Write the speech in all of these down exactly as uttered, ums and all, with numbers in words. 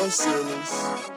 my ceilings.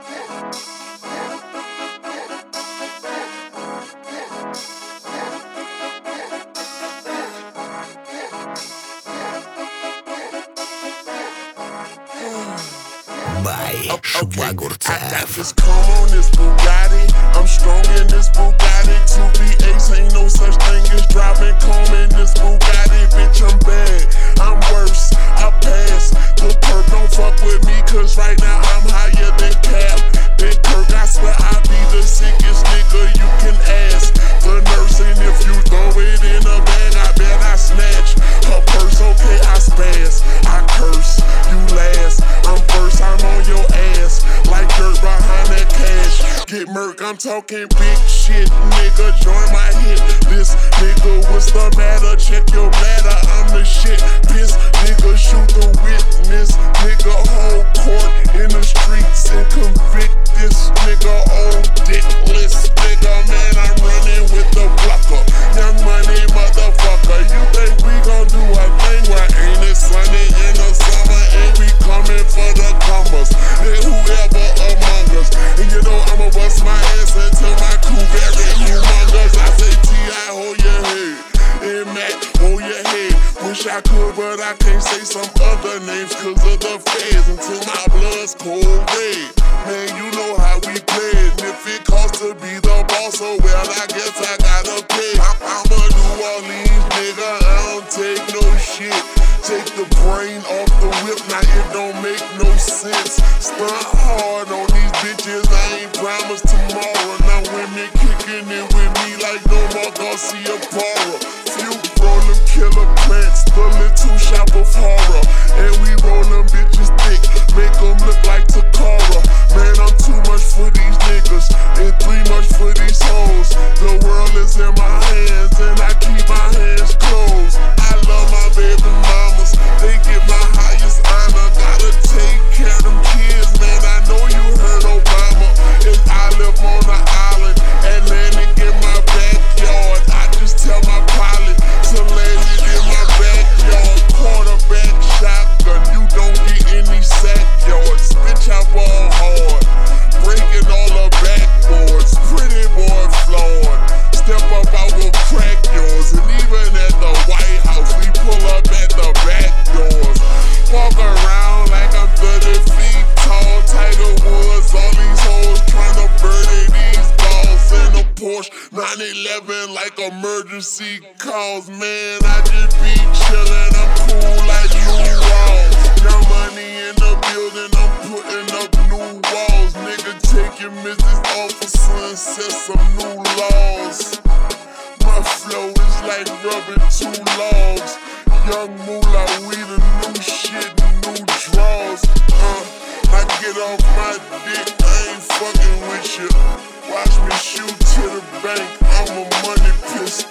by Швагурцев. I got this calm on this Bugatti. I'm strong in this Bugatti. Two V eights ain't no such thing as driving calm in this Bugatti. Bitch, I'm bad, I'm worse, I pass. The perk don't fuck with me, cause right now I'm higher than Cap. Then Kirk, I swear I be the sickest nigga you can ask. The nurse, and if you throw it in a bag, I bet I snatch her purse. Okay, I spaz, I curse, you last. I'm first, I'm on your ass, like dirt behind that cash. Get murk, I'm talking big shit, nigga, join my hit. This nigga, what's the matter? Check your bladder, I'm the shit. Piss, nigga, shoot the witness. Nigga, hold court in the streets and convict this nigga, old dickless nigga. Man, I'm running with the blocker, Young Money motherfucker. You think we gon' do a thing? Why ain't it sunny in the summer and we coming for the comers? And whoever among us, and you know I'ma bust my ass until my crew very humongous. I say T I, hold your head, and Mac, hold your head. Wish I could, but I can't say some other names cause of the feds until my blood's cold red. Man, you know how we play it, and if it costs to be the boss, oh well, I guess I gotta pay. I'm a New Orleans nigga, I don't take no shit. Take the brain off the whip, now it don't make no sense. Stunt hard on these bitches, I ain't promised tomorrow. Now women kicking it with me like no more Garcia Parra. Few roll them killer plants, the little shop of horror. And we roll them bitches thick, make them look like Takara. Man, I'm too much for these niggas, and three much for these hoes. The world is in my hands, and I keep my hands closed. I love my baby mamas, they get my highest honor. Gotta take care of them kids, man, I know you heard Obama. And I live on the island, Atlantic in my backyard. I just tell my pilot to land it in my backyard. Quarterback shotgun, you don't get any sack yards. Bitch, I ball hard, breaking all the backboards. Pretty boy flawed, step up, I will crack yours. And even at the White House, we pull up at the back doors. Walk around like I'm thirty feet tall, Tiger Woods. All these hoes tryna birdie these balls in a Porsche nine eleven like emergency calls. Man, I just be chillin', I'm cool like Lou Rawls. Young Money in the building, I'm putting up new walls. Nigga, take your missus officer and set some new laws. My flow is like rubbing two logs. Young Moolah, we the new shit, new draws. Uh, I get off my dick, I ain't fucking with you. Watch me shoot to the bank, I'm a money pistol.